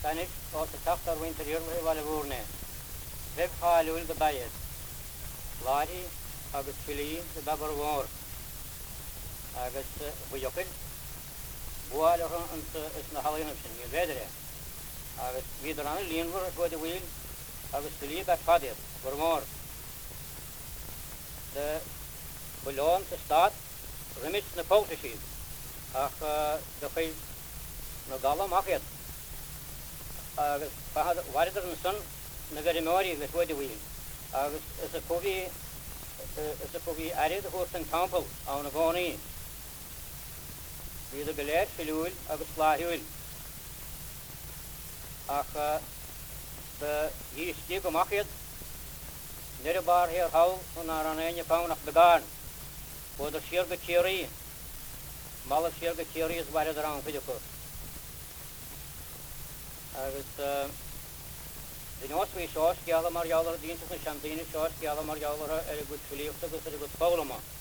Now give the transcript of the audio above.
Tanis os y tacht ar winterior le wale wurne. Heb halul de bayes. Lari agus fili de babar war. Agus bujokil. Bual er is na halin opsin ni vedere. Agus wieder an lien wor go de wheel. Agus fili bat fadir voor war. De ballon te staat remit na pootje. Ach de geel na gala mag het. Agus waar er een son na verimori met go de wheel. Agus is a kovi arid horse en kampel aan een goni. Wie de geleerd filul agus slahuil. Ach de hier stiek mag het. Nerbar hier hou naar een eentje pound nach begaan. Voor de sierge theorie. Malle sierge theorie is waar er aan video kost. Agus de nooswe shows die allemaal jouwer diensten van Chandine shows die allemaal jouwer goed verliefd is, goed Pauloma.